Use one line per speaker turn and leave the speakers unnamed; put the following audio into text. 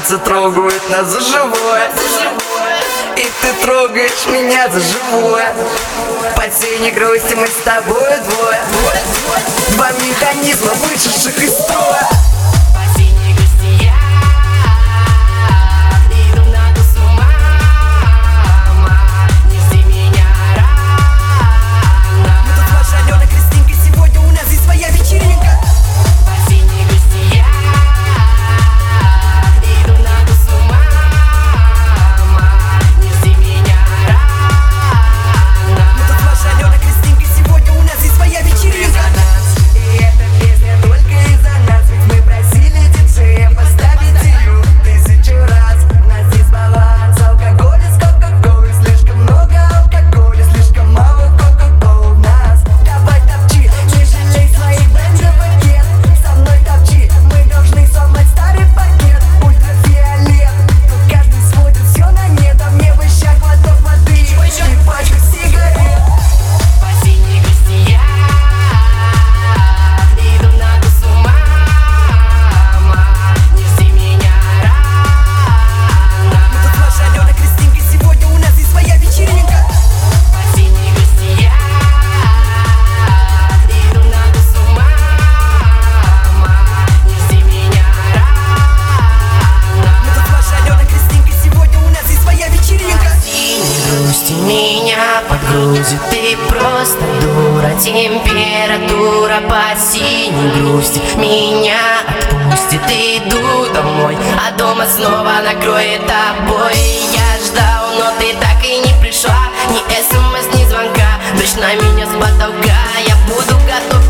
сердце трогают нас за живое. И ты трогаешь меня за живое. По синей грусти мы с тобой двое. Два механизма, вышедших из строя.
Меня подгрузит, ты просто дура. Температура по синей грусти меня отпустит, иду домой, а дома снова накроет обои. Я ждал, но ты так и не пришла. Ни смс, ни звонка, дождь на меня с потолка. Я буду готов